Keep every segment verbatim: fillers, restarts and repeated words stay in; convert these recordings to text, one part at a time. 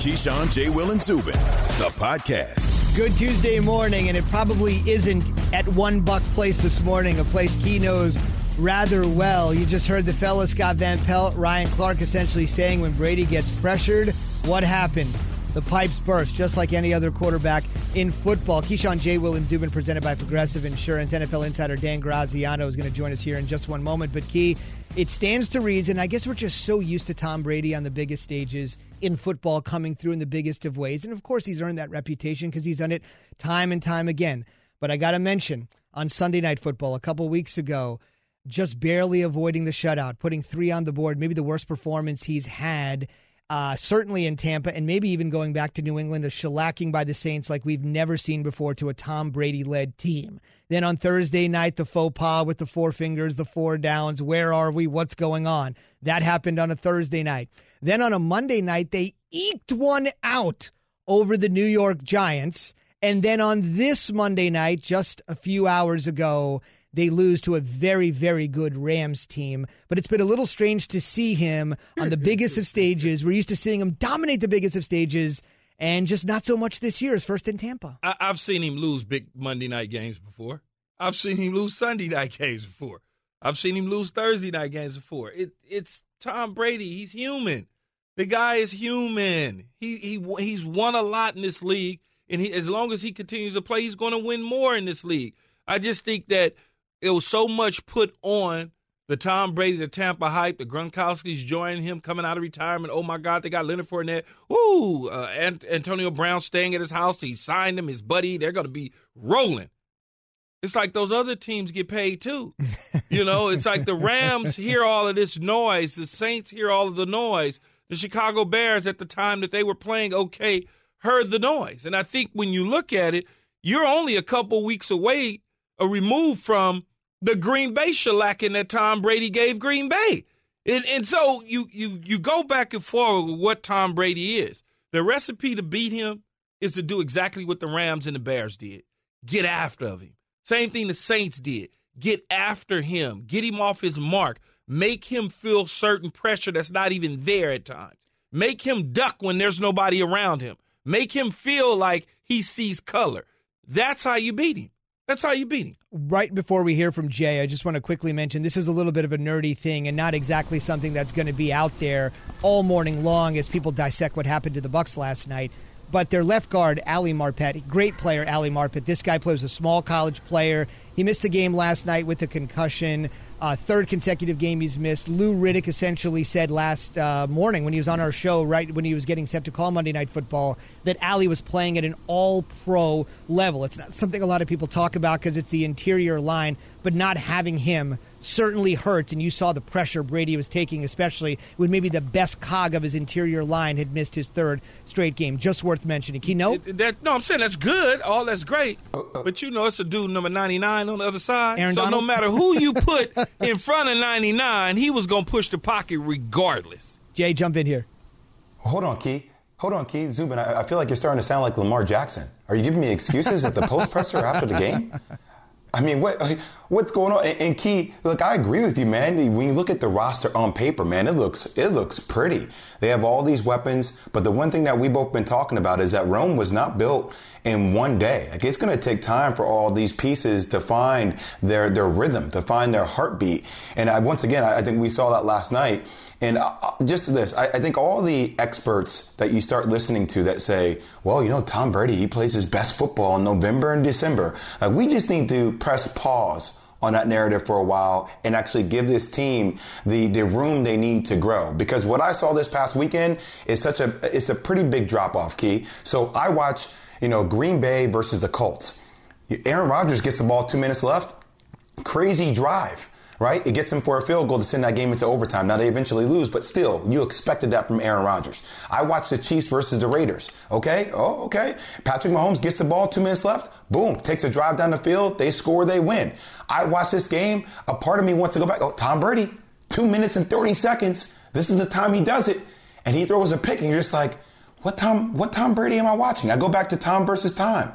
Keyshawn, J. Will, and Zubin, the podcast. Good Tuesday morning, and it probably isn't at One Buck Place this morning, a place Key knows rather well. You just heard the fella, Scott Van Pelt, Ryan Clark, essentially saying when Brady gets pressured, what happened? The pipes burst, just like any other quarterback in football. Keyshawn, J. Will, and Zubin, presented by Progressive Insurance. N F L insider Dan Graziano is going to join us here in just one moment. But, Key, it stands to reason. I guess we're just so used to Tom Brady on the biggest stages in football coming through in the biggest of ways. And, of course, he's earned that reputation because he's done it time and time again. But I got to mention, on Sunday Night Football a couple weeks ago, just barely avoiding the shutout, putting three on the board, maybe the worst performance he's had, uh, certainly in Tampa, and maybe even going back to New England, a shellacking by the Saints like we've never seen before to a Tom Brady-led team. Then on Thursday night, the faux pas with the four fingers, the four downs, where are we, what's going on? That happened on a Thursday night. Then on a Monday night, they eked one out over the New York Giants. And then on this Monday night, just a few hours ago, they lose to a very, very good Rams team. But it's been a little strange to see him on the biggest of stages. We're used to seeing him dominate the biggest of stages, and just not so much this year, his first in Tampa. I- I've seen him lose big Monday night games before. I've seen him lose Sunday night games before. I've seen him lose Thursday night games before. It, it's Tom Brady. He's human. The guy is human. He he he's won a lot in this league, and he, as long as he continues to play, he's going to win more in this league. I just think that it was so much put on the Tom Brady, the Tampa hype, the Gronkowski's joining him coming out of retirement. Oh, my God, they got Leonard Fournette. Ooh, uh, Ant- Antonio Brown staying at his house. He signed him, his buddy. They're going to be rolling. It's like those other teams get paid, too. You know, it's like the Rams hear all of this noise. The Saints hear all of the noise. The Chicago Bears, at the time that they were playing okay, heard the noise. And I think when you look at it, you're only a couple weeks away, a remove from the Green Bay shellacking that Tom Brady gave Green Bay. And, and so you, you, you go back and forth with what Tom Brady is. The recipe to beat him is to do exactly what the Rams and the Bears did. Get after him. Same thing the Saints did. Get after him. Get him off his mark. Make him feel certain pressure that's not even there at times. Make him duck when there's nobody around him. Make him feel like he sees color. That's how you beat him. That's how you beat him. Right before we hear from Jay, I just want to quickly mention this is a little bit of a nerdy thing and not exactly something that's going to be out there all morning long as people dissect what happened to the Bucs last night. But their left guard, Ali Marpet, great player, Ali Marpet. This guy plays a small college player. He missed the game last night with a concussion. Uh, third consecutive game he's missed. Lou Riddick essentially said last uh, morning when he was on our show, right when he was getting set to call Monday Night Football, that Ali was playing at an all-pro level. It's not something a lot of people talk about because it's the interior line, but not having him certainly hurts. And you saw the pressure Brady was taking, especially when maybe the best cog of his interior line had missed his third straight game. Just worth mentioning. Keno? That, no, I'm saying that's good. All that's great. But, you know, it's a dude number ninety-nine on the other side. Aaron so Donald? No matter who you put in front of ninety-nine, he was going to push the pocket regardless. Jay, jump in here. Hold on, Key. Hold on, Key. Zubin, I, I feel like you're starting to sound like Lamar Jackson. Are you giving me excuses at the post presser after the game? I mean, what what's going on? And, and Key, look, I agree with you, man. When you look at the roster on paper, man, it looks it looks pretty. They have all these weapons, but the one thing that we've both been talking about is that Rome was not built in one day. Like, it's going to take time for all these pieces to find their their rhythm, to find their heartbeat. And I, once again, I, I think we saw that last night. And uh, just this, I, I think all the experts that you start listening to that say, well, you know, Tom Brady, he plays his best football in November and December. Like, we just need to press pause on that narrative for a while and actually give this team the, the room they need to grow. Because what I saw this past weekend is such a, it's a pretty big drop off, Key. So I watch, you know, Green Bay versus the Colts. Aaron Rodgers gets the ball two minutes left. Crazy drive. Right? It gets him for a field goal to send that game into overtime. Now they eventually lose, but still, you expected that from Aaron Rodgers. I watched the Chiefs versus the Raiders. Okay? Oh, okay. Patrick Mahomes gets the ball, two minutes left. Boom. Takes a drive down the field. They score, they win. I watched this game. A part of me wants to go back. Oh, Tom Brady, two minutes and thirty seconds. This is the time he does it. And he throws a pick, and you're just like, what Tom, what Tom Brady am I watching? I go back to Tom versus time.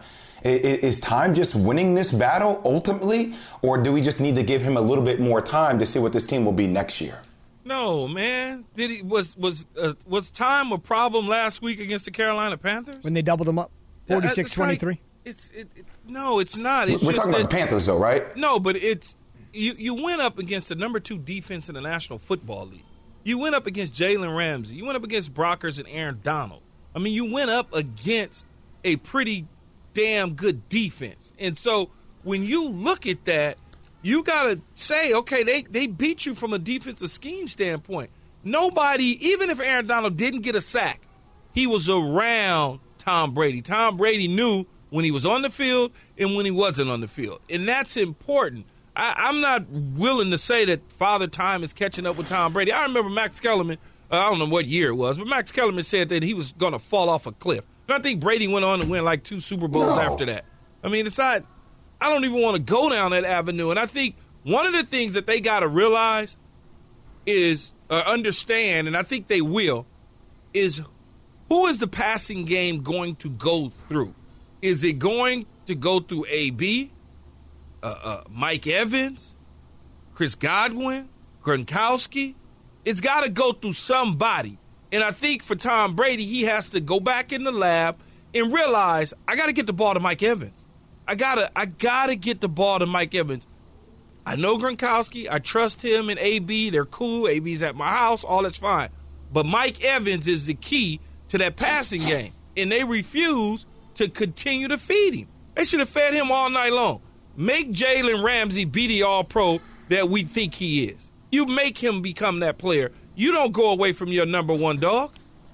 Is time just winning this battle ultimately, or do we just need to give him a little bit more time to see what this team will be next year? No, man. Did he was was uh, was time a problem last week against the Carolina Panthers When they doubled him up, forty-six twenty-three? Like, it's it, it, no, it's not. It's We're just talking that, about the Panthers, though, right? No, but it's you. You went up against the number two defense in the National Football League. You went up against Jalen Ramsey. You went up against Brockers and Aaron Donald. I mean, you went up against a pretty damn good defense. And so when you look at that, you got to say, okay, they, they beat you from a defensive scheme standpoint. Nobody, even if Aaron Donald didn't get a sack, he was around Tom Brady. Tom Brady knew when he was on the field and when he wasn't on the field. And that's important. I, I'm not willing to say that Father Time is catching up with Tom Brady. I remember Max Kellerman, uh, I don't know what year it was, but Max Kellerman said that he was going to fall off a cliff. And I think Brady went on to win like two Super Bowls No. after that. I mean, it's not, I don't even want to go down that avenue. And I think one of the things that they got to realize is, or understand, and I think they will, is who is the passing game going to go through? Is it going to go through A B, uh, uh, Mike Evans, Chris Godwin, Gronkowski? It's got to go through somebody. And I think for Tom Brady, he has to go back in the lab and realize, I got to get the ball to Mike Evans. I gotta, I gotta get the ball to Mike Evans. I know Gronkowski. I trust him and A B. They're cool. A B's at my house. All that's fine. But Mike Evans is the key to that passing game. And they refuse to continue to feed him. They should have fed him all night long. Make Jalen Ramsey be the all-pro that we think he is. You make him become that player. You don't go away from your number one dog.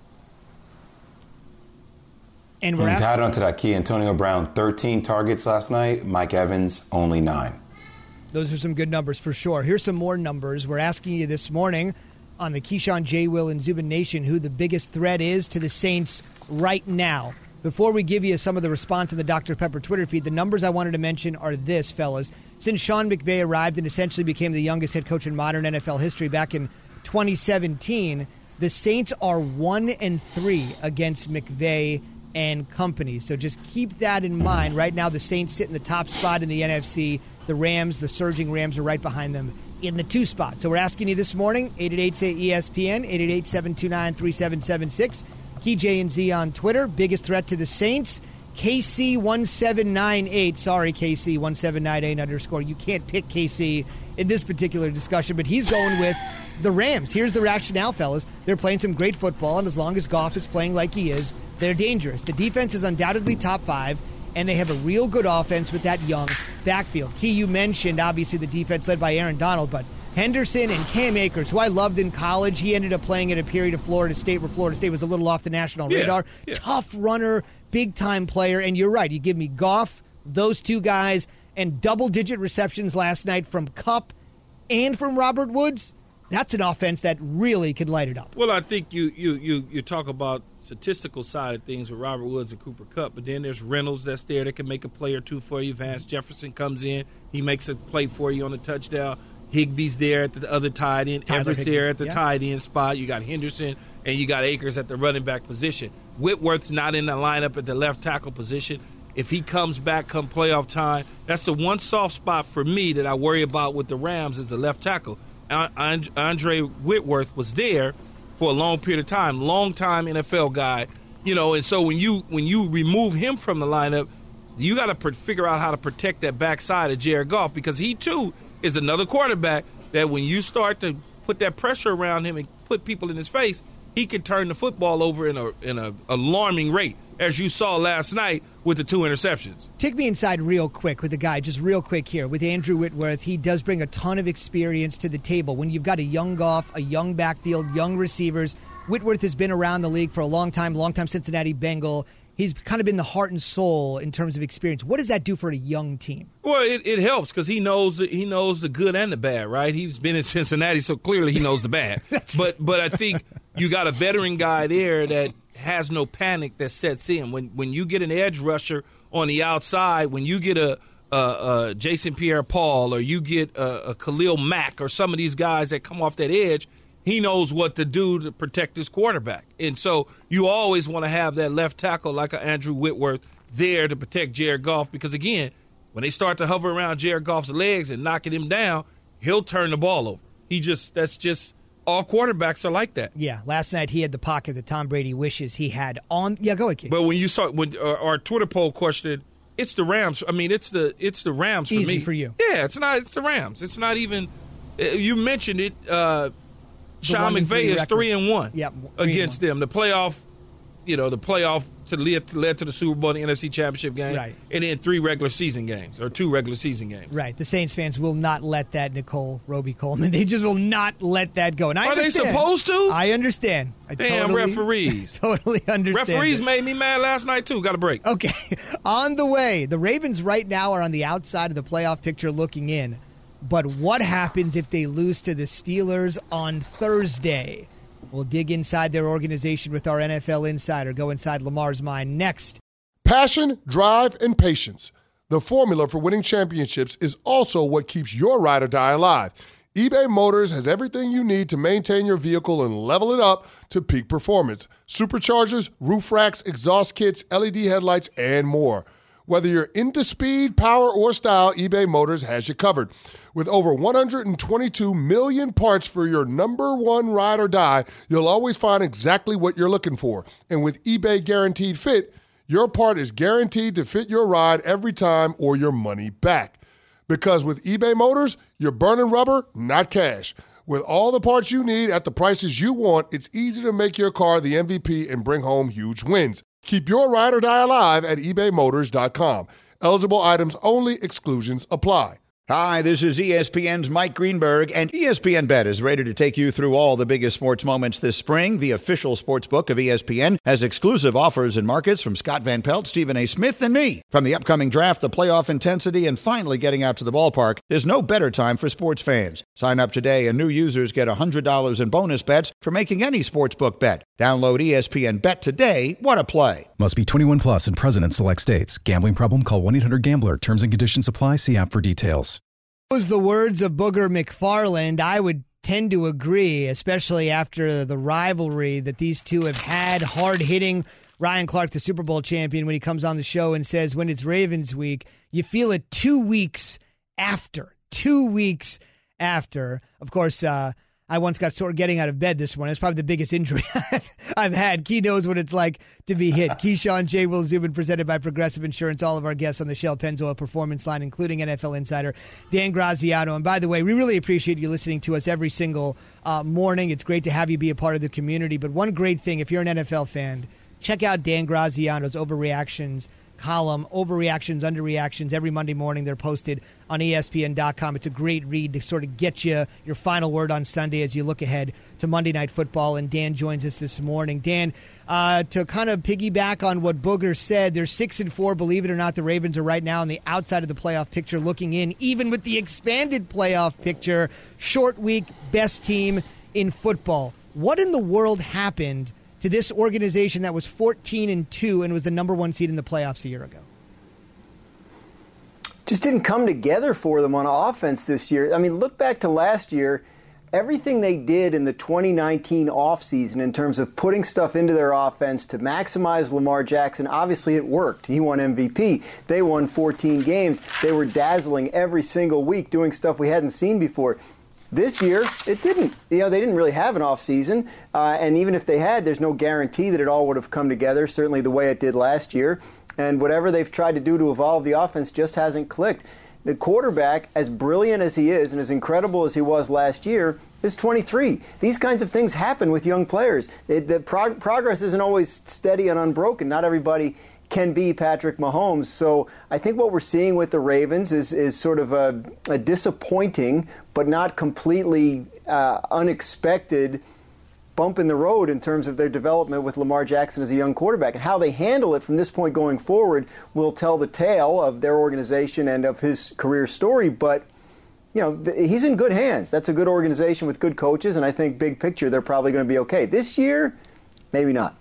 And we're And to at, add on to that, Key, Antonio Brown, thirteen targets last night. Mike Evans, only nine. those are some good numbers for sure. Here's some more numbers. We're asking you this morning on the Keyshawn, J. Will, and Zubin Nation who the biggest threat is to the Saints right now. Before we give you some of the response in the Doctor Pepper Twitter feed, the numbers I wanted to mention are this, fellas. Since Sean McVay arrived and essentially became the youngest head coach in modern N F L history back in twenty seventeen, the Saints are one and three against McVay and company. So just keep that in mind. Right now, the Saints sit in the top spot in the N F C. The Rams, the surging Rams, are right behind them in the two spot. So we're asking you this morning, eight eight eight, say E S P N, eight eight eight, seven two nine, three seven seven six. Key J and Z on Twitter. Biggest threat to the Saints, K C one seven nine eight. Sorry, K C one seven nine eight underscore. You can't pick K C in this particular discussion, but he's going with the Rams. Here's the rationale, fellas. They're playing some great football, and as long as Goff is playing like he is, they're dangerous. The defense is undoubtedly top five, and they have a real good offense with that young backfield. Key, you mentioned, obviously, the defense led by Aaron Donald, but Henderson and Cam Akers, who I loved in college, he ended up playing at a period of Florida State where Florida State was a little off the national Yeah, radar. yeah. Tough runner, big-time player, and you're right. You give me Goff, those two guys, and double-digit receptions last night from Kupp and from Robert Woods. That's an offense that really could light it up. Well, I think you you you you talk about statistical side of things with Robert Woods and Cooper Kupp, but then there's Reynolds that's there that can make a play or two for you. Vance Jefferson comes in, he makes a play for you on the touchdown. Higby's there at the other tight end. Tyler Everett's Higbee, there at the yeah. tight end spot. You got Henderson and you got Akers at the running back position. Whitworth's not in the lineup at the left tackle position. If he comes back come playoff time, that's the one soft spot for me that I worry about with the Rams is the left tackle. An- Andre Whitworth was there for a long period of time, long time N F L guy, you know, and so when you when you remove him from the lineup, you got to pr- figure out how to protect that backside of Jared Goff because he too is another quarterback that when you start to put that pressure around him and put people in his face, he can turn the football over in a in a alarming rate, as you saw last night with the two interceptions. Take me inside real quick with the guy, just real quick here. With Andrew Whitworth, he does bring a ton of experience to the table. When you've got a young Goff, a young backfield, young receivers, Whitworth has been around the league for a long time, long-time Cincinnati Bengal. He's kind of been the heart and soul in terms of experience. What does that do for a young team? Well, it, it helps because he knows the, he knows the good and the bad, right? He's been in Cincinnati, so clearly he knows the bad. but but I think you got a veteran guy there that has no panic that sets in. When when you get an edge rusher on the outside, when you get a, a, a Jason Pierre-Paul or you get a, a Khalil Mack or some of these guys that come off that edge, he knows what to do to protect his quarterback. And so you always want to have that left tackle like a Andrew Whitworth there to protect Jared Goff because, again, when they start to hover around Jared Goff's legs and knocking him down, he'll turn the ball over. He just – that's just all quarterbacks are like that. Yeah, last night he had the pocket that Tom Brady wishes he had on. Yeah, go ahead, Kid. But when you saw when uh, our Twitter poll question, it's the Rams. I mean, it's the it's the Rams for Easy me. for you. Yeah, it's not. It's the Rams. It's not even. You mentioned it. Uh, Sean McVay is three and one yep, against them. The playoff, you know, the playoff to lead to, led to the Super Bowl, the N F C Championship game, right. and then three regular season games or two regular season games. Right. The Saints fans will not let that, Nicole Roby Coleman. They just will not let that go. And I Are understand. they supposed to? I understand. I Damn totally, referees. Totally understand. Referees it. made me mad last night too. Got a break. Okay. On the way, the Ravens right now are on the outside of the playoff picture looking in. But what happens if they lose to the Steelers on Thursday? We'll dig inside their organization with our N F L insider. Go inside Lamar's mind next. Passion, drive, and patience. The formula for winning championships is also what keeps your ride or die alive. eBay Motors has everything you need to maintain your vehicle and level it up to peak performance. Superchargers, roof racks, exhaust kits, L E D headlights, and more. Whether you're into speed, power, or style, eBay Motors has you covered. With over one hundred twenty-two million parts for your number one ride or die, you'll always find exactly what you're looking for. And with eBay Guaranteed Fit, your part is guaranteed to fit your ride every time or your money back. Because with eBay Motors, you're burning rubber, not cash. With all the parts you need at the prices you want, it's easy to make your car the M V P and bring home huge wins. Keep your ride or die alive at ebay motors dot com. Eligible items only. Exclusions apply. Hi, this is E S P N's Mike Greenberg, and E S P N Bet is ready to take you through all the biggest sports moments this spring. The official sports book of E S P N has exclusive offers and markets from Scott Van Pelt, Stephen A. Smith, and me. From the upcoming draft, the playoff intensity, and finally getting out to the ballpark, there's no better time for sports fans. Sign up today, and new users get one hundred dollars in bonus bets for making any sportsbook bet. Download E S P N Bet today. What a play. Must be twenty-one plus and present in select states. Gambling problem? Call one eight hundred gambler. Terms and conditions apply. See app for details. Was the words of Booger McFarland. I would tend to agree, especially after the rivalry that these two have had. Hard-hitting Ryan Clark, the Super Bowl champion, when he comes on the show and says when it's Ravens week, you feel it two weeks after. Two weeks after. Of course, uh, I once got sore getting out of bed this morning. It's probably the biggest injury I've had. Key knows what it's like to be hit. Keyshawn, J. Will Zubin, presented by Progressive Insurance. All of our guests on the Shell Pennzoil Performance Line, including N F L insider Dan Graziano. And by the way, we really appreciate you listening to us every single uh, morning. It's great to have you be a part of the community. But one great thing, if you're an N F L fan, check out Dan Graziano's Overreactions column, Overreactions, Underreactions. Every Monday morning they're posted on E S P N dot com. It's a great read to sort of get you your final word on Sunday as you look ahead to Monday Night Football. And Dan joins us this morning. Dan, uh, to kind of piggyback on what Booger said, they're six and four. Believe it or not, the Ravens are right now on the outside of the playoff picture looking in, even with the expanded playoff picture. Short week, best team in football. What in the world happened to this organization that was fourteen and two and was the number one seed in the playoffs a year ago? Just didn't come together for them on offense this year. I mean, look back to last year. Everything they did in the twenty nineteen offseason in terms of putting stuff into their offense to maximize Lamar Jackson, obviously it worked. He won M V P. They won fourteen games. They were dazzling every single week, doing stuff we hadn't seen before. This year, it didn't. You know, they didn't really have an offseason, uh, and even if they had, there's no guarantee that it all would have come together, certainly the way it did last year. And whatever they've tried to do to evolve the offense just hasn't clicked. The quarterback, as brilliant as he is and as incredible as he was last year, is twenty-three. These kinds of things happen with young players. It, the prog- progress isn't always steady and unbroken. Not everybody can be Patrick Mahomes. So I think what we're seeing with the Ravens is is sort of a, a disappointing but not completely uh, unexpected bump in the road in terms of their development with Lamar Jackson as a young quarterback. And how they handle it from this point going forward will tell the tale of their organization and of his career story. But, you know, th- he's in good hands. That's a good organization with good coaches, and I think big picture they're probably going to be okay. This year, maybe not.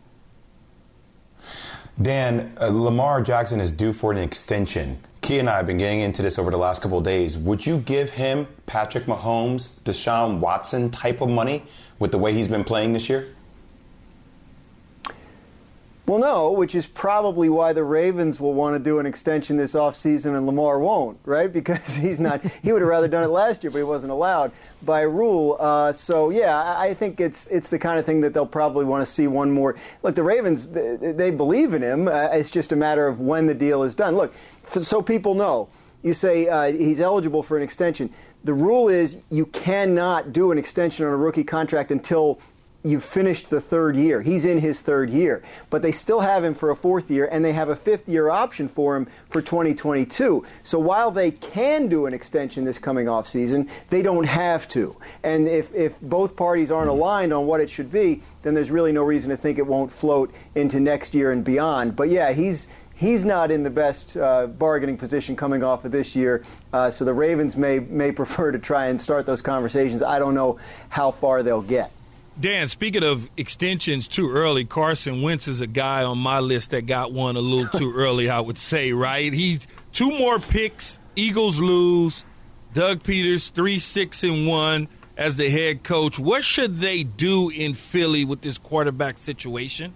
Dan, uh, Lamar Jackson is due for an extension. Key and I have been getting into this over the last couple of days. Would you give him Patrick Mahomes, Deshaun Watson type of money with the way he's been playing this year? Well, no, which is probably why the Ravens will want to do an extension this offseason and Lamar won't, right? Because he's not, he would have rather done it last year, but he wasn't allowed by rule. Uh, so, yeah, I think it's it's the kind of thing that they'll probably want to see one more. Look, the Ravens, they, they believe in him. Uh, it's just a matter of when the deal is done. Look, so people know, you say uh, he's eligible for an extension. The rule is you cannot do an extension on a rookie contract until you've finished the third year. He's in his third year. But they still have him for a fourth year, and they have a fifth-year option for him for twenty twenty-two. So while they can do an extension this coming offseason, they don't have to. And if, if both parties aren't aligned on what it should be, then there's really no reason to think it won't float into next year and beyond. But, yeah, he's he's not in the best uh, bargaining position coming off of this year. Uh, so the Ravens may may prefer to try and start those conversations. I don't know how far they'll get. Dan, speaking of extensions too early, Carson Wentz is a guy on my list that got one a little too early, I would say, right? He's two more picks. Eagles lose. Doug Peters, three, six, and one as the head coach. What should they do in Philly with this quarterback situation?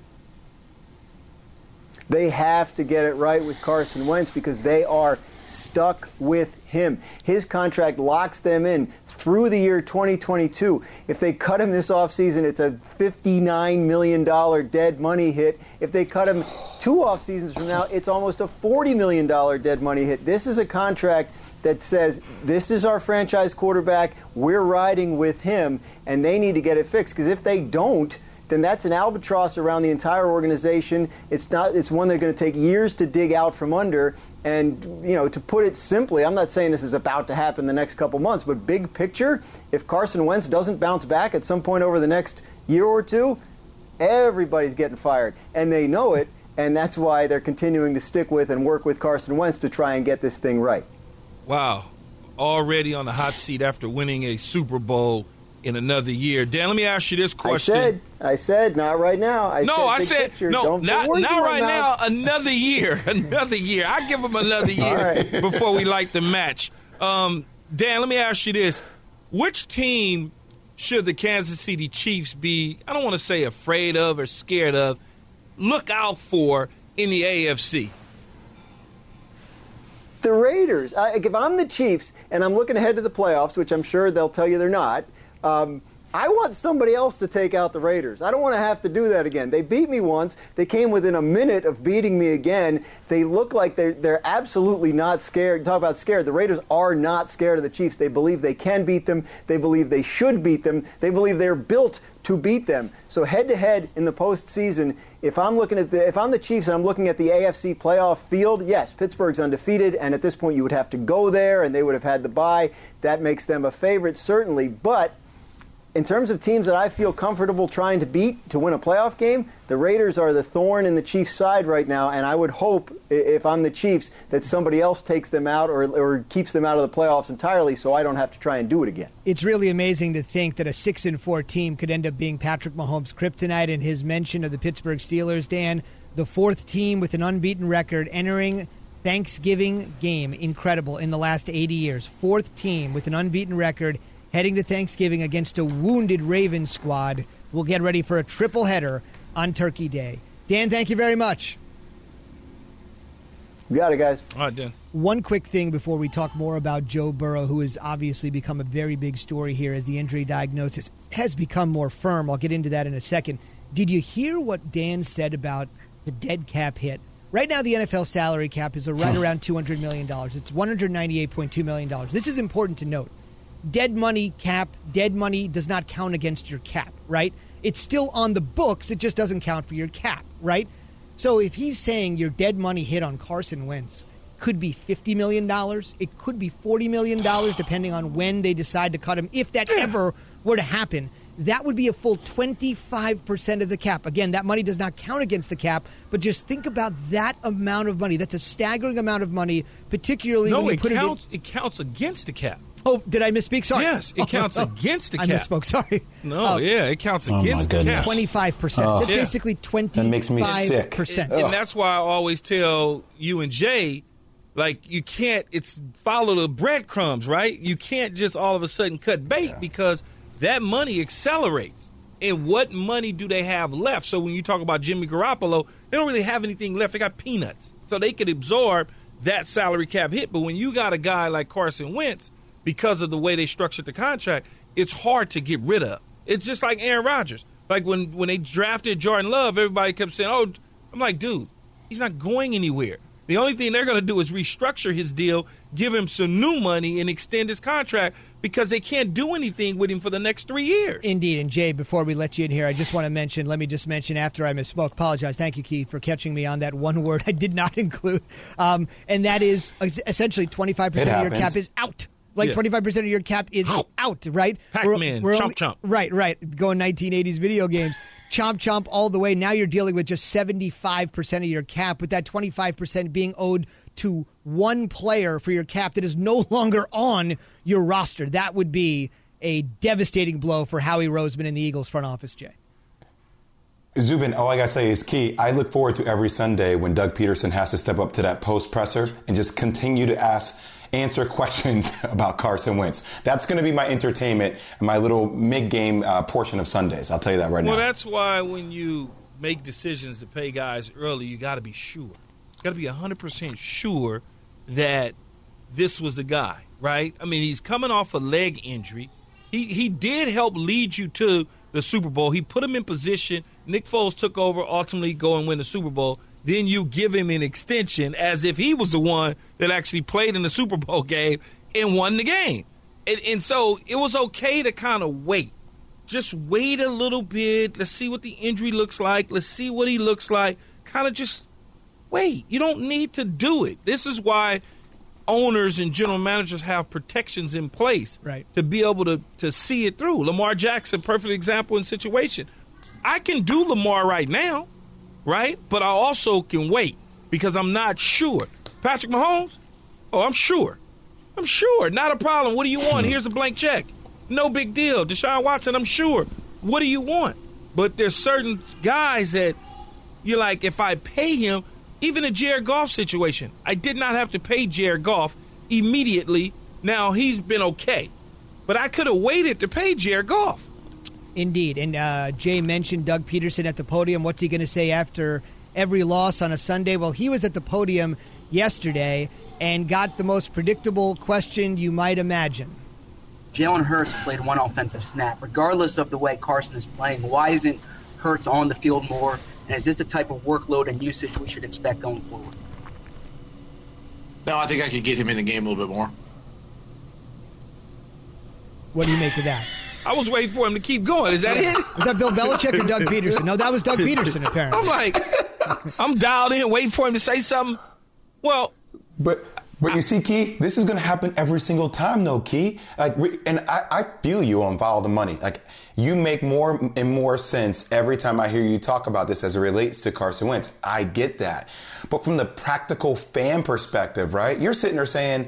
They have to get it right with Carson Wentz because they are stuck with him. His contract locks them in through the year twenty twenty-two. If they cut him this offseason, it's a fifty-nine million dollars dead money hit. If they cut him two off seasons from now, it's almost a forty million dollars dead money hit. This is a contract that says this is our franchise quarterback, we're riding with him, and they need to get it fixed because if they don't, then that's an albatross around the entire organization. It's not. It's one they're going to take years to dig out from under. And, you know, to put it simply, I'm not saying this is about to happen the next couple months, but big picture, if Carson Wentz doesn't bounce back at some point over the next year or two, everybody's getting fired. And they know it, and that's why they're continuing to stick with and work with Carson Wentz to try and get this thing right. Wow. Already on the hot seat after winning a Super Bowl in another year. Dan, let me ask you this question. I said, I said, not right now. I no, said I said, picture. no, Don't not, not right now. Mouth. Another year. Another year. I give them another year right. before we light the match. Um, Dan, let me ask you this. Which team should the Kansas City Chiefs be, I don't want to say afraid of or scared of, look out for in the A F C? The Raiders. I, if I'm the Chiefs and I'm looking ahead to the playoffs, which I'm sure they'll tell you they're not, Um, I want somebody else to take out the Raiders. I don't want to have to do that again. They beat me once. They came within a minute of beating me again. They look like they're, they're absolutely not scared. Talk about scared. The Raiders are not scared of the Chiefs. They believe they can beat them. They believe they should beat them. They believe they're built to beat them. So head-to-head in the postseason, if I'm looking at the if I'm the Chiefs and I'm looking at the A F C playoff field, yes, Pittsburgh's undefeated, and at this point you would have to go there, and they would have had the bye. That makes them a favorite, certainly. But in terms of teams that I feel comfortable trying to beat to win a playoff game, the Raiders are the thorn in the Chiefs' side right now, and I would hope, if I'm the Chiefs, that somebody else takes them out or, or keeps them out of the playoffs entirely so I don't have to try and do it again. It's really amazing to think that a six and four team could end up being Patrick Mahomes' kryptonite, and his mention of the Pittsburgh Steelers, Dan, the fourth team with an unbeaten record entering Thanksgiving game, incredible, in the last eighty years. Fourth team with an unbeaten record heading to Thanksgiving against a wounded Ravens squad. We'll get ready for a triple header on Turkey Day. Dan, thank you very much. You got it, guys. All right, Dan. One quick thing before we talk more about Joe Burrow, who has obviously become a very big story here as the injury diagnosis has become more firm. I'll get into that in a second. Did you hear what Dan said about the dead cap hit? Right now, the N F L salary cap is right around two hundred million dollars. It's one hundred ninety-eight point two million dollars. This is important to note. Dead money cap, dead money does not count against your cap, right? It's still on the books. It just doesn't count for your cap, right? So if he's saying your dead money hit on Carson Wentz could be fifty million dollars, it could be forty million dollars, depending on when they decide to cut him, if that ever were to happen, that would be a full twenty-five percent of the cap. Again, that money does not count against the cap, but just think about that amount of money. That's a staggering amount of money, particularly no, when you it put counts, it in. it counts against the cap. Oh, did I misspeak? Sorry. Yes, it counts oh, against the I cap. I misspoke. Sorry. No, oh, yeah, it counts oh against the cap. twenty-five percent. Oh. That's Yeah. basically twenty-five percent. That makes me sick. And, and that's why I always tell you and Jay, like, you can't, it's follow the breadcrumbs, right? You can't just all of a sudden cut bait yeah. because that money accelerates. And what money do they have left? So when you talk about Jimmy Garoppolo, They don't really have anything left. They got peanuts. So they could absorb that salary cap hit. But when you got a guy like Carson Wentz, because of the way they structured the contract, it's hard to get rid of. It's just like Aaron Rodgers. Like when, when they drafted Jordan Love, everybody kept saying, oh, I'm like, dude, he's not going anywhere. The only thing they're going to do is restructure his deal, give him some new money, and extend his contract because they can't do anything with him for the next three years. Indeed. And, Jay, before we let you in here, I just want to mention, let me just mention after I misspoke, apologize. Thank you, Keith, for catching me on that one word I did not include. Um, and that is essentially twenty-five percent of your cap is out. Like yeah. twenty-five percent of your cap is out, right? Pac-Man, we're, we're chomp, only, chomp. Right, right. Going nineteen eighties video games. Chomp, chomp all the way. Now you're dealing with just seventy-five percent of your cap, with that twenty-five percent being owed to one player for your cap that is no longer on your roster. That would be a devastating blow for Howie Roseman and the Eagles front office, Jay. Zubin, all I got to say is, Key, I look forward to every Sunday when Doug Peterson has to step up to that post presser and just continue to ask answer questions about Carson Wentz. That's going to be my entertainment and my little mid-game uh, portion of Sundays. I'll tell you that right well, now. Well, that's why when you make decisions to pay guys early, you got to be sure. You got to be one hundred percent sure that this was the guy, right? I mean, he's coming off a leg injury. He he did help lead you to the Super Bowl. He put him in position. Nick Foles took over, ultimately go and win the Super Bowl. Then you give him an extension as if he was the one that actually played in the Super Bowl game and won the game. And, and so it was okay to kind of wait. Just wait a little bit. Let's see what the injury looks like. Let's see what he looks like. Kind of just wait. You don't need to do it. This is why owners and general managers have protections in place right. to be able to, to see it through. Lamar Jackson, perfect example in situation. I can do Lamar right now. Right? But I also can wait because I'm not sure. Patrick Mahomes? Oh, I'm sure. I'm sure. Not a problem. What do you want? Here's a blank check. No big deal. Deshaun Watson, I'm sure. What do you want? But there's certain guys that you're like, if I pay him, even a Jared Goff situation, I did not have to pay Jared Goff immediately. Now, he's been okay. But I could have waited to pay Jared Goff. Indeed. And uh, Jay mentioned Doug Peterson at the podium. What's he going to say after every loss on a Sunday? Well, he was at the podium yesterday and got the most predictable question you might imagine. Jalen Hurts played one offensive snap. Regardless of the way Carson is playing, why isn't Hurts on the field more? And is this the type of workload and usage we should expect going forward? No, I think I could get him in the game a little bit more. What do you make of that? I was waiting for him to keep going. Is that it? Was that Bill Belichick or Doug Peterson? No, that was Doug Peterson, apparently. I'm like, I'm dialed in, waiting for him to say something. Well, but but you see, Key, this is going to happen every single time, though, Key. Like, and I, I feel you on Follow the Money. Like, you make more and more sense every time I hear you talk about this as it relates to Carson Wentz. I get that, but from the practical fan perspective, right? You're sitting there saying,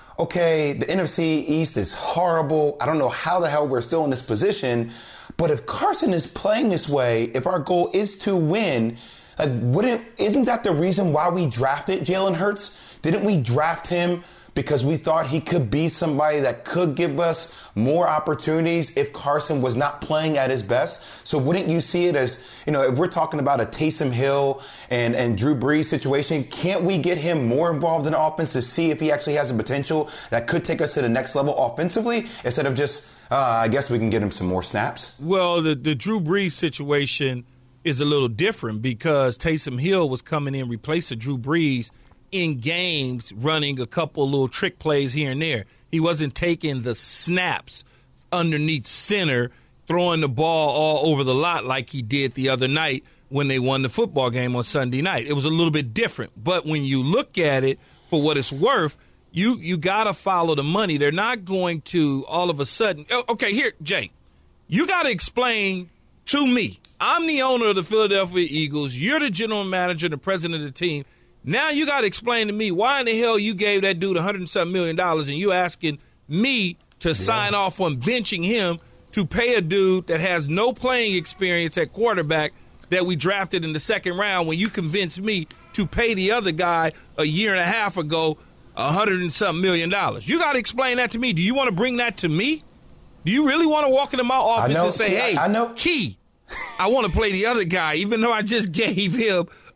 okay, the N F C East is horrible. I don't know how the hell we're still in this position. But if Carson is playing this way, if our goal is to win, like, wouldn't isn't that the reason why we drafted Jalen Hurts? Didn't we draft him because we thought he could be somebody that could give us more opportunities if Carson was not playing at his best? So wouldn't you see it as, you know, if we're talking about a Taysom Hill and, and Drew Brees situation, can't we get him more involved in the offense to see if he actually has a potential that could take us to the next level offensively instead of just, uh, I guess we can get him some more snaps? Well, the, the Drew Brees situation is a little different because Taysom Hill was coming in replacing Drew Brees in games, running a couple little trick plays here and there. He wasn't taking the snaps underneath center, throwing the ball all over the lot like he did the other night when they won the football game on Sunday night. It was a little bit different. But when you look at it for what it's worth, you you got to follow the money. They're not going to all of a sudden. Okay, here, Jay, you got to explain to me. I'm the owner of the Philadelphia Eagles. You're the general manager, the president of the team. Now you got to explain to me why in the hell you gave that dude one hundred seven million dollars and you asking me to yeah. sign off on benching him to pay a dude that has no playing experience at quarterback that we drafted in the second round when you convinced me to pay the other guy a year and a half ago one hundred and something million dollars. You got to explain that to me. Do you want to bring that to me? Do you really want to walk into my office know, and say, Key, hey, I, I know. Key, I want to play the other guy even though I just gave him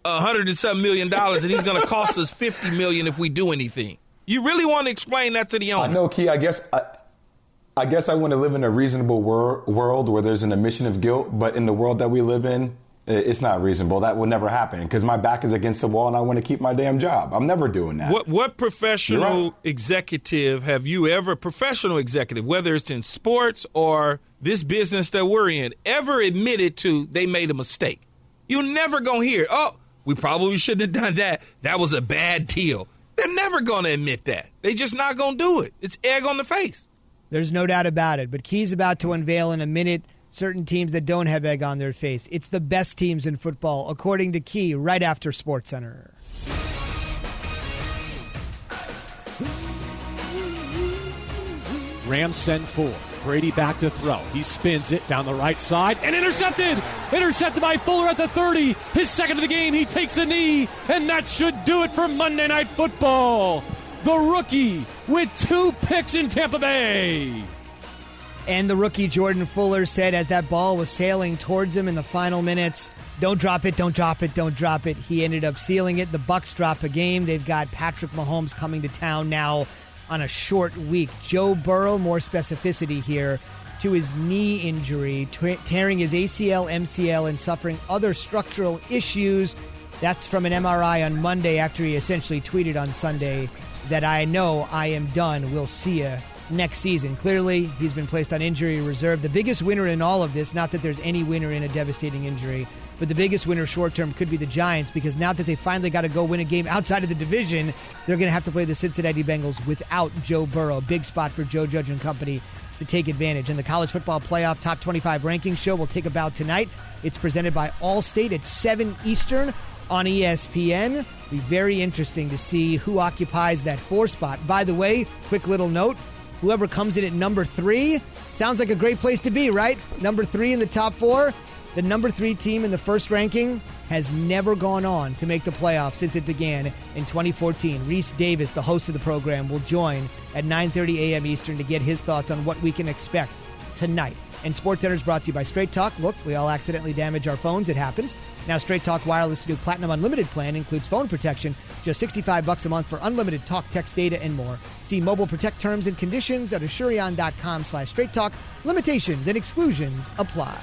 a hundred and something million dollars, and he's going to cost us fifty million if we do anything. You really want to explain that to the owner? I know, Key. I guess I, I guess I want to live in a reasonable wor- world where there's an admission of guilt, but in the world that we live in, it's not reasonable. That will never happen because my back is against the wall and I want to keep my damn job. I'm never doing that. What what professional right. executive have you ever, professional executive, whether it's in sports or this business that we're in, ever admitted to they made a mistake? You're never going to hear, oh, we probably shouldn't have done that. That was a bad deal. They're never going to admit that. They just not going to do it. It's egg on the face. There's no doubt about it. But Key's about to unveil in a minute certain teams that don't have egg on their face. It's the best teams in football, according to Key, right after SportsCenter. Rams send four. Brady back to throw. He spins it down the right side and intercepted. Intercepted by Fuller at the thirty. His second of the game. He takes a knee, and that should do it for Monday Night Football. The rookie with two picks in Tampa Bay. And the rookie Jordan Fuller said as that ball was sailing towards him in the final minutes, don't drop it, don't drop it, don't drop it. He ended up sealing it. The Bucs drop a game. They've got Patrick Mahomes coming to town now on a short week. Joe Burrow, more specificity here, to his knee injury, t- tearing his A C L, M C L, and suffering other structural issues. That's from an M R I on Monday after he essentially tweeted on Sunday that I know I am done. We'll see you next season. Clearly, he's been placed on injury reserve. The biggest winner in all of this, not that there's any winner in a devastating injury, but the biggest winner short-term could be the Giants, because now that they finally got to go win a game outside of the division, they're going to have to play the Cincinnati Bengals without Joe Burrow. Big spot for Joe Judge and company to take advantage. And the College Football Playoff Top twenty-five Ranking Show will take about tonight. It's presented by Allstate at seven Eastern on E S P N. It'll be very interesting to see who occupies that four spot. By the way, quick little note, whoever comes in at number three, sounds like a great place to be, right? Number three in the top four. The number three team in the first ranking has never gone on to make the playoffs since it began in twenty fourteen. Reese Davis, the host of the program, will join at nine thirty a.m. Eastern to get his thoughts on what we can expect tonight. And SportsCenter is brought to you by Straight Talk. Look, we all accidentally damage our phones. It happens. Now, Straight Talk Wireless' new Platinum Unlimited plan includes phone protection, just sixty-five bucks a month for unlimited talk, text, data, and more. See Mobile Protect terms and conditions at Asurion.com slash Straight Talk. Limitations and exclusions apply.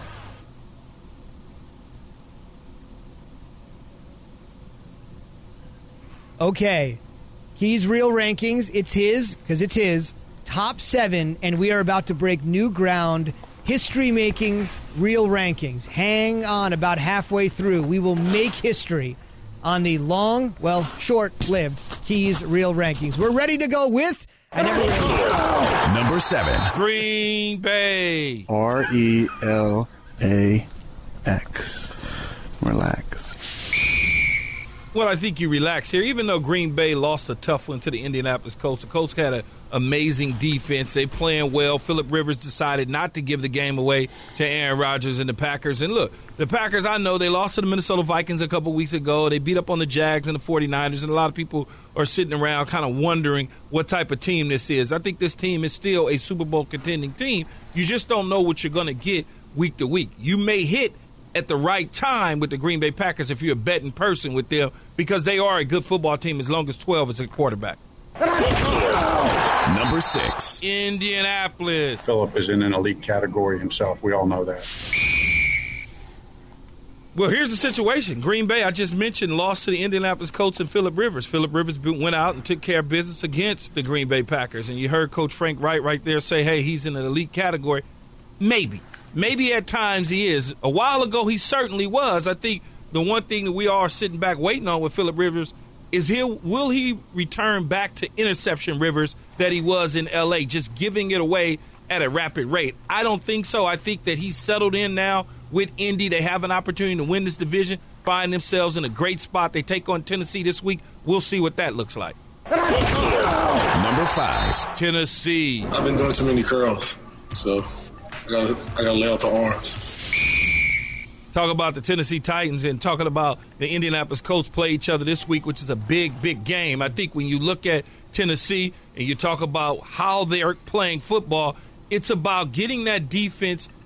Okay, Key's Real Rankings. It's his, because it's his, top seven, and we are about to break new ground, history-making Real Rankings. Hang on, about halfway through, we will make history on the long, well, short-lived Key's Real Rankings. We're ready to go with... I never Number seven. Green Bay. R E L A X. Relax. Well, I think you relax here. Even though Green Bay lost a tough one to the Indianapolis Colts, the Colts had an amazing defense. They playing well. Phillip Rivers decided not to give the game away to Aaron Rodgers and the Packers. And look, the Packers, I know they lost to the Minnesota Vikings a couple weeks ago. They beat up on the Jags and the forty-niners, and a lot of people are sitting around kind of wondering what type of team this is. I think this team is still a Super Bowl contending team. You just don't know what you're going to get week to week. You may hit at the right time with the Green Bay Packers if you're a betting person with them, because they are a good football team as long as twelve is a quarterback. Number six. Indianapolis. Phillip is in an elite category himself. We all know that. Well, here's the situation. Green Bay, I just mentioned, lost to the Indianapolis Colts and Phillip Rivers. Phillip Rivers went out and took care of business against the Green Bay Packers. And you heard Coach Frank Wright right there say, hey, he's in an elite category. Maybe. Maybe at times he is. A while ago, he certainly was. I think the one thing that we are sitting back waiting on with Phillip Rivers is he will he return back to interception Rivers that he was in L A, just giving it away at a rapid rate. I don't think so. I think that he's settled in now with Indy. They have an opportunity to win this division, find themselves in a great spot. They take on Tennessee this week. We'll see what that looks like. Number five. Tennessee. I've been doing too many curls, so I gotta, I gotta lay out the arms. Talk about the Tennessee Titans and talking about the Indianapolis Colts play each other this week, which is a big, big game. I think when you look at Tennessee and you talk about how they're playing football, it's about getting that defense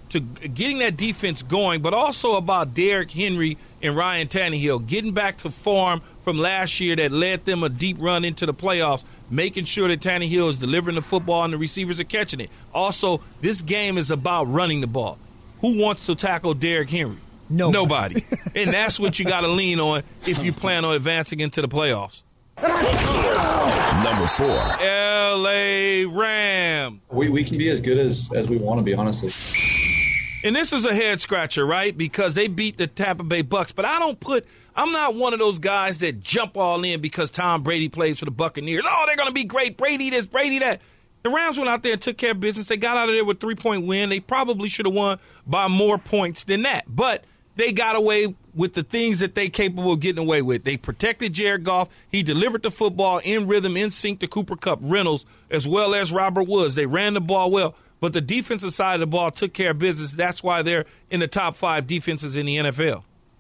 to getting that defense going, but also about Derrick Henry and Ryan Tannehill getting back to form from last year that led them a deep run into the playoffs, making sure that Tannehill is delivering the football and the receivers are catching it. Also, this game is about running the ball. Who wants to tackle Derrick Henry? Nobody. Nobody. And that's what you got to lean on if you plan on advancing into the playoffs. Number four. L A Rams. We, we can be as good as, as we want to be, honestly. And this is a head scratcher, right? Because they beat the Tampa Bay Bucks. But I don't put – I'm not one of those guys that jump all in because Tom Brady plays for the Buccaneers. Oh, they're going to be great. Brady this, Brady that. The Rams went out there and took care of business. They got out of there with a three-point win. They probably should have won by more points than that. But they got away with the things that they capable of getting away with. They protected Jared Goff. He delivered the football in rhythm, in sync to Cooper Kupp, Reynolds, as well as Robert Woods. They ran the ball well. But the defensive side of the ball took care of business. That's why they're in the top five defenses in the N F L.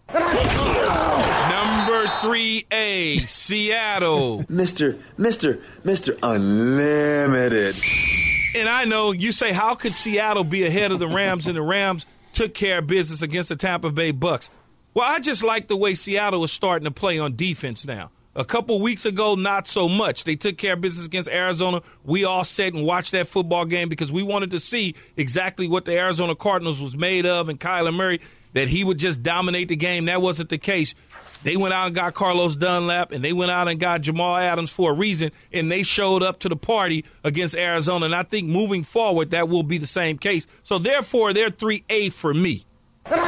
Number three A, Seattle. Mister, Mister, Mister Unlimited. And I know you say, how could Seattle be ahead of the Rams? And the Rams took care of business against the Tampa Bay Bucks. Well, I just like the way Seattle is starting to play on defense now. A couple weeks ago, not so much. They took care of business against Arizona. We all sat and watched that football game because we wanted to see exactly what the Arizona Cardinals was made of, and Kyler Murray, that he would just dominate the game. That wasn't the case. They went out and got Carlos Dunlap, and they went out and got Jamal Adams for a reason, and they showed up to the party against Arizona. And I think moving forward, that will be the same case. So, therefore, they're three A for me. three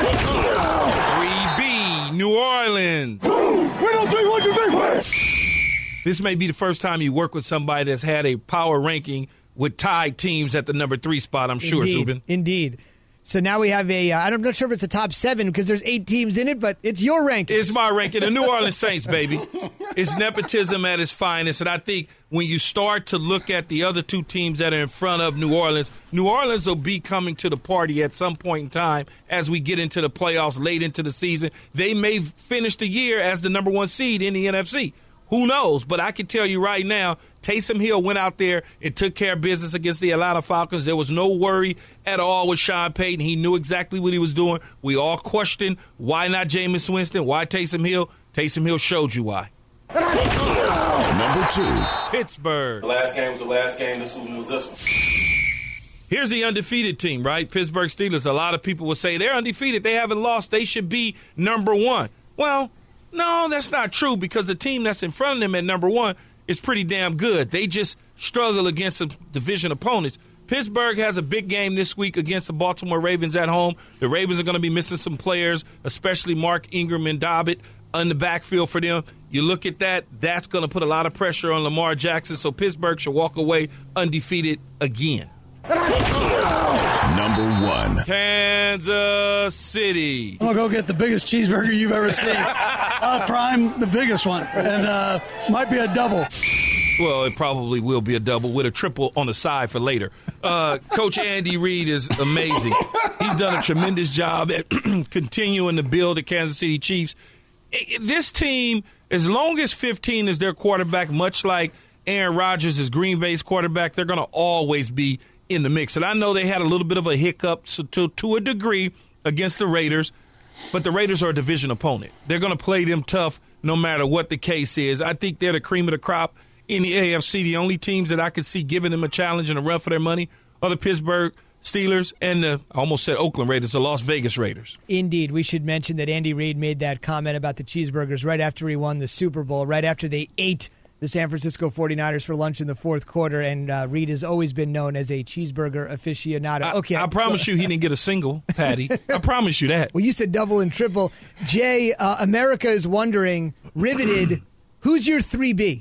B, New Orleans. This may be the first time you work with somebody that's had a power ranking with tied teams at the number three spot, I'm sure, Indeed. Zubin. Indeed. So now we have a, uh, I'm not sure if it's a top seven because there's eight teams in it, but it's your ranking. It's my ranking. The New Orleans Saints, baby. It's nepotism at its finest. And I think when you start to look at the other two teams that are in front of New Orleans, New Orleans will be coming to the party at some point in time as we get into the playoffs late into the season. They may finish the year as the number one seed in the N F C. Who knows? But I can tell you right now, Taysom Hill went out there and took care of business against the Atlanta Falcons. There was no worry at all with Sean Payton. He knew exactly what he was doing. We all questioned, why not Jameis Winston? Why Taysom Hill? Taysom Hill showed you why. Number two. Pittsburgh. The last game was the last game. This one was this one. Here's the undefeated team, right? Pittsburgh Steelers. A lot of people will say they're undefeated. They haven't lost. They should be number one. Well, no, that's not true because the team that's in front of them at number one is pretty damn good. They just struggle against some division opponents. Pittsburgh has a big game this week against the Baltimore Ravens at home. The Ravens are going to be missing some players, especially Mark Ingram and Dobbit on the backfield for them. You look at that, that's going to put a lot of pressure on Lamar Jackson, so Pittsburgh should walk away undefeated again. Number one. Kansas City. I'm going to go get the biggest cheeseburger you've ever seen. uh, prime, the biggest one. And uh, might be a double. Well, it probably will be a double with a triple on the side for later. Uh, Coach Andy Reid is amazing. He's done a tremendous job at continuing to build the Kansas City Chiefs. This team, as long as fifteen is their quarterback, much like Aaron Rodgers is Green Bay's quarterback, they're going to always be in the mix. And I know they had a little bit of a hiccup to, to, to a degree against the Raiders, but the Raiders are a division opponent. They're going to play them tough no matter what the case is. I think they're the cream of the crop in the A F C. The only teams that I could see giving them a challenge and a run for their money are the Pittsburgh Steelers and the, I almost said Oakland Raiders, the Las Vegas Raiders. Indeed. We should mention that Andy Reid made that comment about the cheeseburgers right after he won the Super Bowl, right after they ate the San Francisco forty-niners for lunch in the fourth quarter, and uh, Reid has always been known as a cheeseburger aficionado. I, okay, I promise you he didn't get a single, Patty. I promise you that. Well, you said double and triple. Jay, uh, America is wondering, riveted, who's your three B?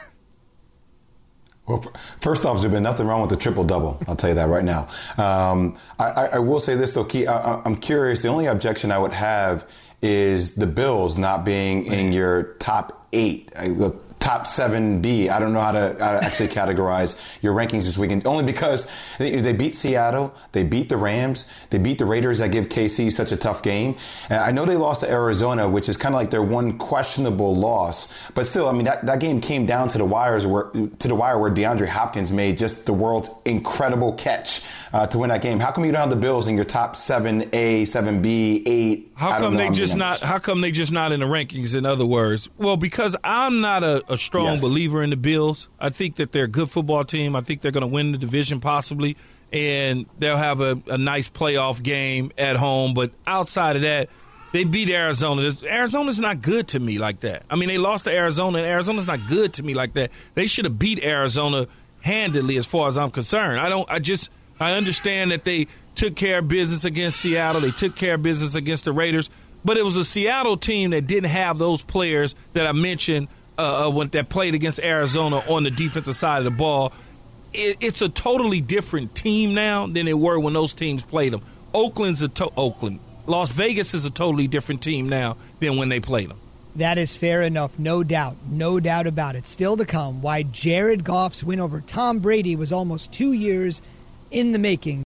Well, first off, there's been nothing wrong with the triple-double. I'll tell you that right now. Um, I, I will say this, though, Key. I, I'm curious. The only objection I would have is the Bills not being in your top eight. I, top top seven B. I don't know how to, how to actually categorize your rankings this weekend, only because they, they beat Seattle, they beat the Rams, they beat the Raiders that give K C such a tough game. And I know they lost to Arizona, which is kind of like their one questionable loss, but still, I mean, that, that game came down to the wires where to the wire where DeAndre Hopkins made just the world's incredible catch uh, to win that game. How come you don't have the Bills in your top seven A, seven B, eight? How come they just not? How come they just not in the rankings? In other words, well, because I'm not a, a strong yes. believer in the Bills. I think that they're a good football team. I think they're going to win the division possibly, and they'll have a, a nice playoff game at home. But outside of that, they beat Arizona. Arizona's not good to me like that. I mean, they lost to Arizona, and Arizona's not good to me like that. They should have beat Arizona handedly, as far as I'm concerned. I don't. I just. I understand that they took care of business against Seattle. They took care of business against the Raiders. But it was a Seattle team that didn't have those players that I mentioned uh, when, that played against Arizona on the defensive side of the ball. It, it's a totally different team now than they were when those teams played them. Oakland's a to- Oakland. Las Vegas is a totally different team now than when they played them. That is fair enough, no doubt. No doubt about it. Still to come, why Jared Goff's win over Tom Brady was almost two years in the making.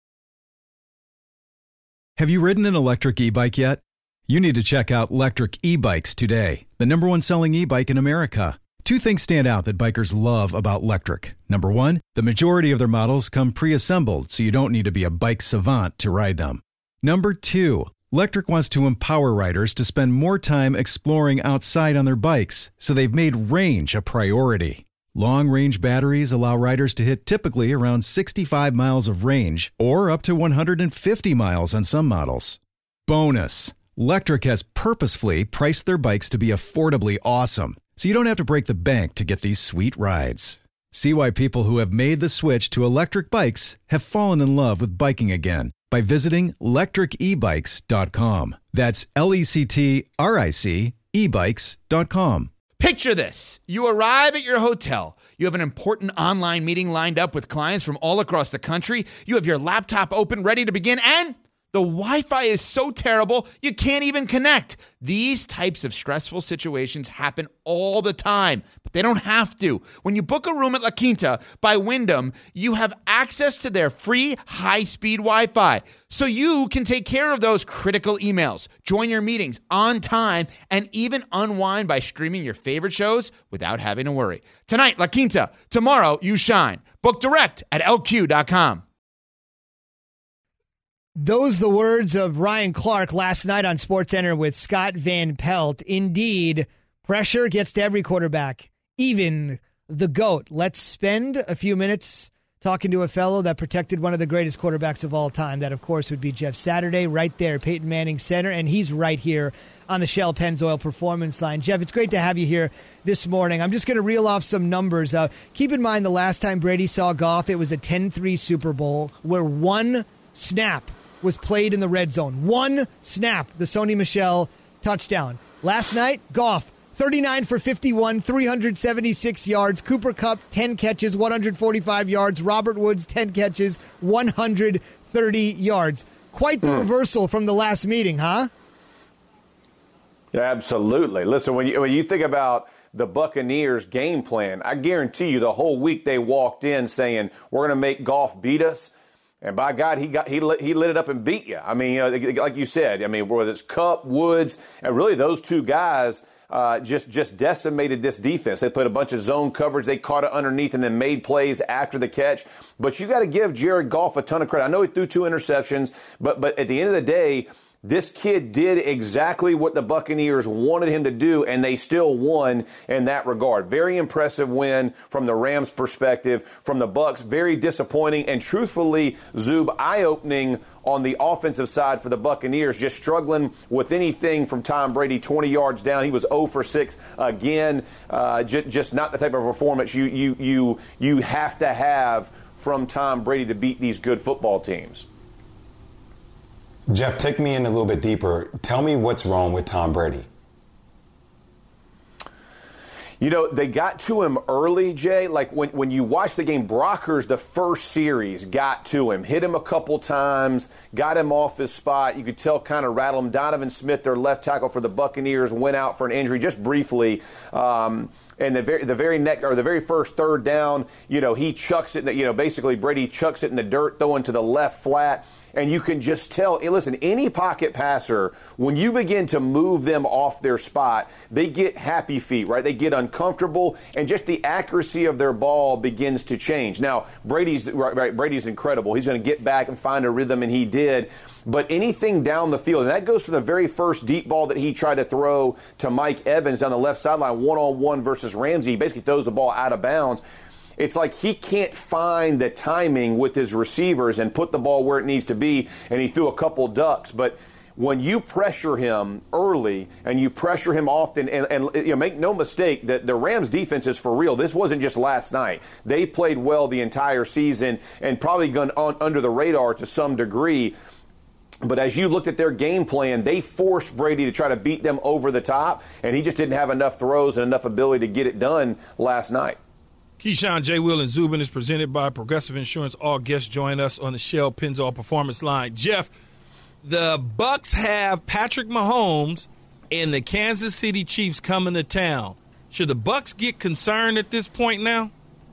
Have you ridden an electric e-bike yet? You need to check out Lectric E-Bikes today, the number one selling e-bike in America. Two things stand out that bikers love about Lectric. Number one, the majority of their models come pre-assembled, so you don't need to be a bike savant to ride them. Number two, Lectric wants to empower riders to spend more time exploring outside on their bikes, so they've made range a priority. Long-range batteries allow riders to hit typically around sixty-five miles of range or up to one hundred fifty miles on some models. Bonus, Lectric has purposefully priced their bikes to be affordably awesome, so you don't have to break the bank to get these sweet rides. See why people who have made the switch to electric bikes have fallen in love with biking again by visiting lectric e bikes dot com. That's L E C T R I C e bikes dot com. Picture this. You arrive at your hotel. You have an important online meeting lined up with clients from all across the country. You have your laptop open, ready to begin, and the Wi-Fi is so terrible, you can't even connect. These types of stressful situations happen all the time, but they don't have to. When you book a room at La Quinta by Wyndham, you have access to their free high-speed Wi-Fi, so you can take care of those critical emails, join your meetings on time, and even unwind by streaming your favorite shows without having to worry. Tonight, La Quinta. Tomorrow, you shine. Book direct at L Q dot com. Those the words of Ryan Clark last night on SportsCenter with Scott Van Pelt. Indeed, pressure gets to every quarterback, even the GOAT. Let's spend a few minutes talking to a fellow that protected one of the greatest quarterbacks of all time. That, of course, would be Jeff Saturday, right there, Peyton Manning Center, and he's right here on the Shell Pennzoil Performance Line. Jeff, it's great to have you here this morning. I'm just going to reel off some numbers. Uh, keep in mind the last time Brady saw Goff, it was a ten three Super Bowl where one snap was played in the red zone. One snap, the Sony Michel touchdown. Last night, Goff, thirty-nine for fifty-one, three hundred seventy-six yards. Cooper Kupp, ten catches, one hundred forty-five yards. Robert Woods, ten catches, one hundred thirty yards. Quite the mm. reversal from the last meeting, huh? Yeah, absolutely. Listen, when you, when you think about the Buccaneers' game plan, I guarantee you the whole week they walked in saying, we're going to make Goff beat us. And by God, he got he lit, he lit it up and beat you. I mean, you know, like you said, I mean, whether it's Kupp, Woods, and really those two guys uh, just just decimated this defense. They put a bunch of zone coverage. They caught it underneath and then made plays after the catch. But you got to give Jared Goff a ton of credit. I know he threw two interceptions, but but at the end of the day, this kid did exactly what the Buccaneers wanted him to do, and they still won in that regard. Very impressive win from the Rams' perspective. From the Bucs, very disappointing, and truthfully, Zub, eye-opening on the offensive side for the Buccaneers, just struggling with anything from Tom Brady, twenty yards down. He was zero for six again. Uh, j- just not the type of performance you, you, you, you have to have from Tom Brady to beat these good football teams. Jeff, take me in a little bit deeper. Tell me what's wrong with Tom Brady. You know, they got to him early, Jay. Like when, when you watch the game, Brockers, the first series, got to him, hit him a couple times, got him off his spot. You could tell kind of rattled him. Donovan Smith, their left tackle for the Buccaneers, went out for an injury just briefly. Um, and the very the very neck or the very first third down, you know, he chucks it. In the, you know, basically Brady chucks it in the dirt, throwing to the left flat. And you can just tell, hey, listen, any pocket passer, when you begin to move them off their spot, they get happy feet, right? They get uncomfortable, and just the accuracy of their ball begins to change. Now, Brady's right, right, Brady's incredible. He's going to get back and find a rhythm, and he did. But anything down the field, and that goes from the very first deep ball that he tried to throw to Mike Evans down the left sideline, one-on-one versus Ramsey. He basically throws the ball out of bounds. It's like he can't find the timing with his receivers and put the ball where it needs to be, and he threw a couple ducks. But when you pressure him early and you pressure him often, and, and you know, make no mistake that the Rams defense is for real. This wasn't just last night. They played well the entire season and probably gone on, under the radar to some degree. But as you looked at their game plan, they forced Brady to try to beat them over the top, and he just didn't have enough throws and enough ability to get it done last night. Keyshawn, J. Will, and Zubin is presented by Progressive Insurance. All guests join us on the Shell Pennzoil Performance Line. Jeff, the Bucs have Patrick Mahomes and the Kansas City Chiefs coming to town. Should the Bucs get concerned at this point now?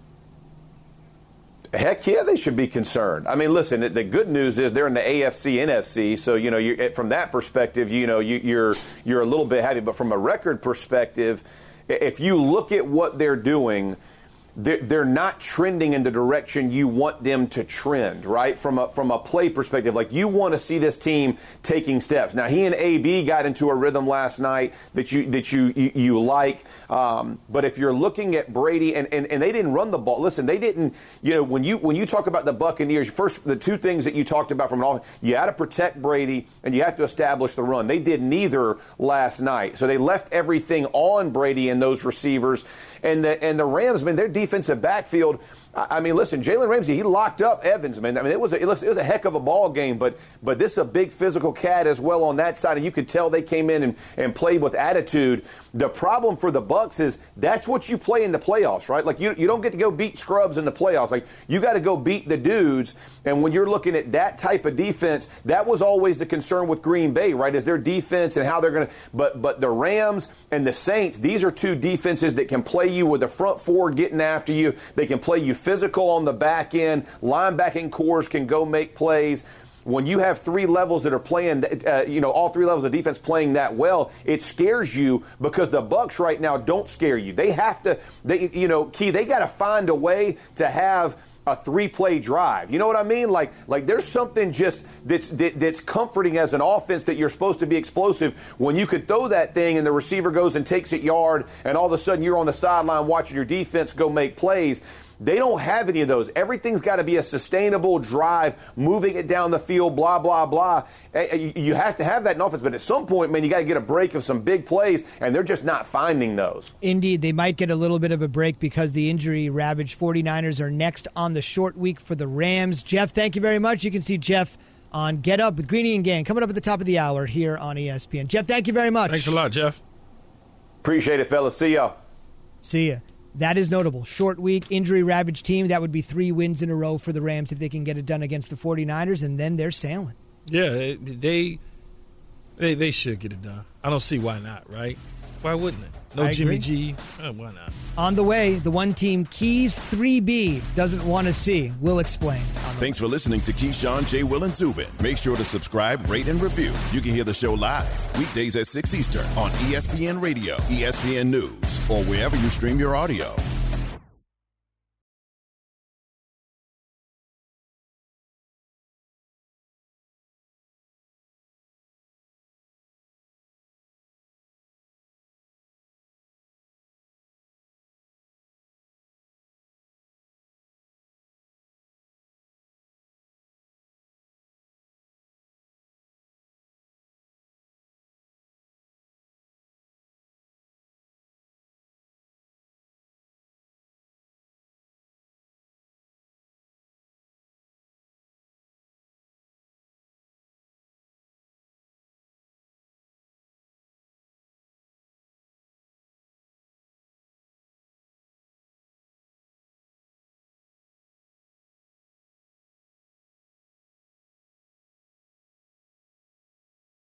Heck yeah, they should be concerned. I mean, listen, the good news is they're in the A F C, N F C, so you know, you, from that perspective, you know, you, you're you're a little bit happy. But from a record perspective, if you look at what they're doing, they're not trending in the direction you want them to trend, right? From a from a play perspective, like you want to see this team taking steps. Now, he and A B got into a rhythm last night that you that you you, you like. Um, but if you're looking at Brady and, and, and they didn't run the ball, listen, they didn't. You know, when you when you talk about the Buccaneers, first the two things that you talked about from an all, you got to protect Brady and you have to establish the run. They did neither last night, so they left everything on Brady and those receivers. And the and the Rams, man, their defensive backfield. I mean, listen, Jalen Ramsey, he locked up Evans, man. I mean, it was a, it was, it was a heck of a ball game, but but this is a big physical cat as well on that side, and you could tell they came in and, and played with attitude. The problem for the Bucs is that's what you play in the playoffs, right? Like you you don't get to go beat scrubs in the playoffs. Like you got to go beat the dudes. And when you're looking at that type of defense, that was always the concern with Green Bay, right? Is their defense and how they're going to. But but the Rams and the Saints, these are two defenses that can play you with the front four getting after you. They can play you physical on the back end. Linebacking cores can go make plays. When you have three levels that are playing, uh, you know, all three levels of defense playing that well, it scares you because the Bucs right now don't scare you. They have to, they, you know, Key, they got to find a way to have a three-play drive. You know what I mean? Like, like there's something just that's that, that's comforting as an offense that you're supposed to be explosive when you could throw that thing and the receiver goes and takes it yard, and all of a sudden you're on the sideline watching your defense go make plays. They don't have any of those. Everything's got to be a sustainable drive, moving it down the field, blah, blah, blah. You have to have that in offense, but at some point, man, you got to get a break of some big plays, and they're just not finding those. Indeed, they might get a little bit of a break because the injury-ravaged forty-niners are next on the short week for the Rams. Jeff, thank you very much. You can see Jeff on Get Up with Greeny and Gang coming up at the top of the hour here on E S P N. Jeff, thank you very much. Thanks a lot, Jeff. Appreciate it, fellas. See ya. See ya. That is notable. Short week, injury-ravaged team. That would be three wins in a row for the Rams if they can get it done against the forty-niners, and then they're sailing. Yeah, they they they should get it done. I don't see why not, right? Why wouldn't it? No I Jimmy agree. G. Oh, why not? On the way, the one team Keys three B doesn't want to see. We'll explain. Thanks for listening to Keyshawn, J. Will, and Zubin. Make sure to subscribe, rate, and review. You can hear the show live weekdays at six Eastern on E S P N Radio, E S P N News, or wherever you stream your audio.